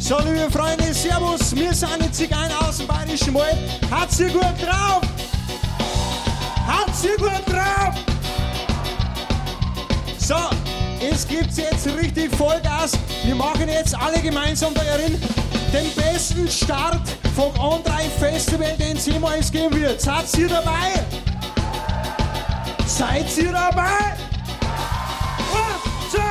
So, liebe Freunde, servus, wir sind die Zigeuner aus dem Bayerischen Wald. Hat's ihr gut drauf? Hat's ihr gut drauf? So, es gibt jetzt richtig Vollgas. Wir machen jetzt alle gemeinsam darin den besten Start vom On3 Festival, den es jemals geben wird. Seid ihr dabei? Seid ihr dabei? Und, so.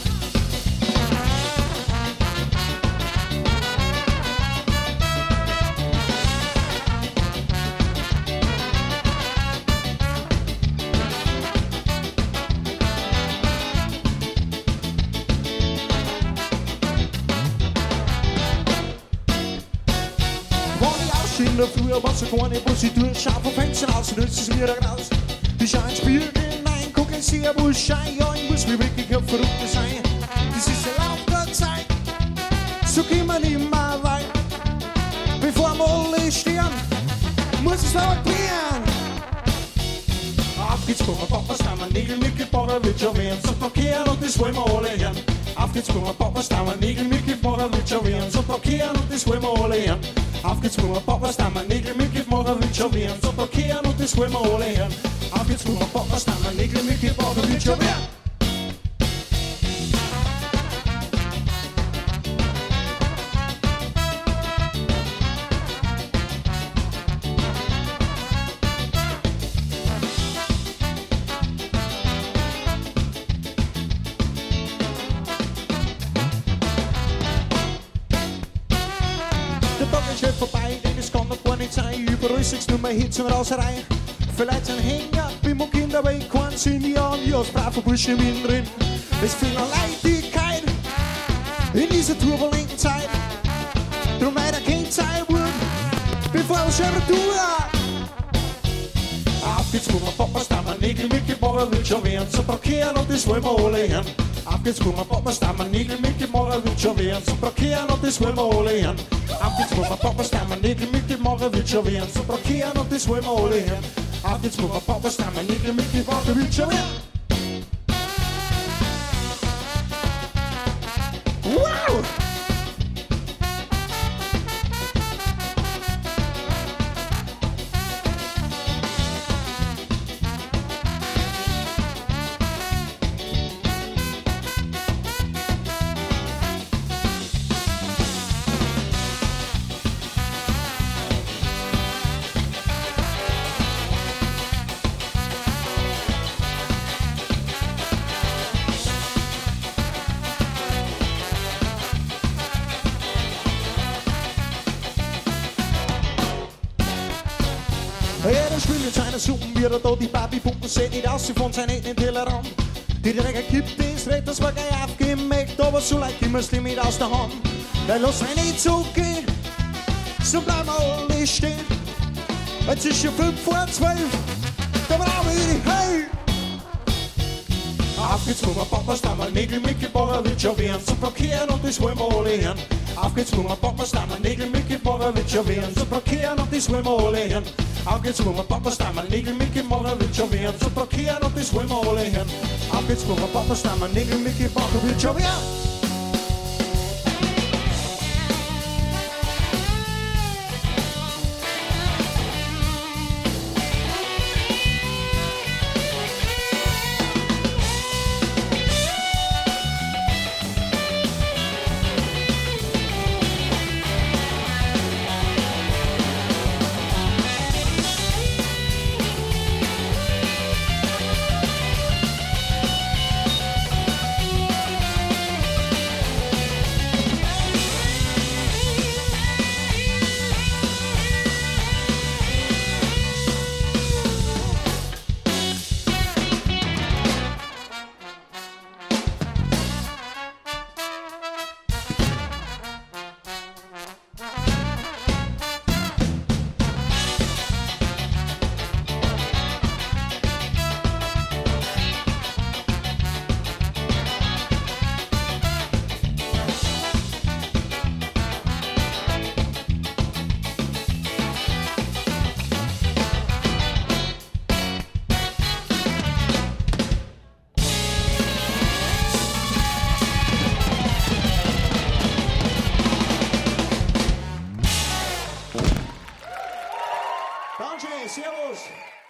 In der Früh, aber so keine, wo sie tun, schau vom Fenster raus und nützt es mir da raus. Die schauen ins Spiegel hinein, gucken sie, wo es scheint, ja, ich muss mir wirklich ein Verrückter sein. Das ist eine Lauf der Zeit, so gehen wir nicht mehr weit. Bevor wir alle sterben, muss es aber klären. Auf geht's, guck mal, Papa, da wir Nägel mitgebaut, wird schon werden, so verkehren und das wollen wir alle hören. Auf geht's, guck mal, Papa, da wir Nägel mitgebaut, wird schon werden, so verkehren und das wollen wir alle hören. Auf geht's, guck mal, Papa, da wir Nägel mitgebaut, wird schon werden, so verkehren und das wollen wir alle hören. Auf geht's, guck mal, Papa, da wir Nägel mitgebaut, wird schon werden. Vorbei, denn es kann doch gar nicht sein. Überall siehst du mal Hits und Rauserei. Vielleicht ein Hänger, bin mein Kind, aber ich kann sie nie an. Ich als braver Bursche mittendrin. Es fehlt an Leichtigkeit in dieser turbulenten Zeit. Drum weiter kein Zeitwurm, bevor wir schon tun. Auf geht's, guck mal, Papa, da wir Nägel mitgebaut, wird schon werden. So parkieren und das wollen wir alle hören. Auf geht's, guck mal, Papa, da wir Nägel mitgebaut, wird schon werden. So parkieren und das wollen wir alle hören. Auf geht's, guck mal, Papa, da wir Nägel mitgebaut, wird schon werden. So parkieren und das wollen wir alle hören. Auf geht's, guck mal, Papa, da wir Nägel mitgebaut, wird schon werden. Wow! Jeder spielt mit seiner Suppen, wie er da die Barbie-Pumpen sieht nicht aus von seinen eigenen Tellerrand. Die Drecker kippt ins Recht, das war gleich aufgemerkt, aber so leicht immer es mit aus der Hand. Weil lass mich nicht so gehen, so bleiben wir alle stehen. Jetzt ist schon 5 vor 12, da brauchen wir die Hey! Auf geht's, guck mal, Papa, da wir Nägel mitgebaut, wird schon werden. So parkieren und das wollen wir alle hören. Auf geht's, guck mal, Papa, da wir Nägel mitgebaut, wird schon werden. So parkieren und das wollen wir alle hören. Auf geht's, guck mal, Papa, da wir Nägel mitgebaut, wird schon werden. So parkieren und das wollen wir alle hören. Auf geht's, guck mal, Papa, da wir Nägel mitgebaut, wird schon werden. Danke, servus.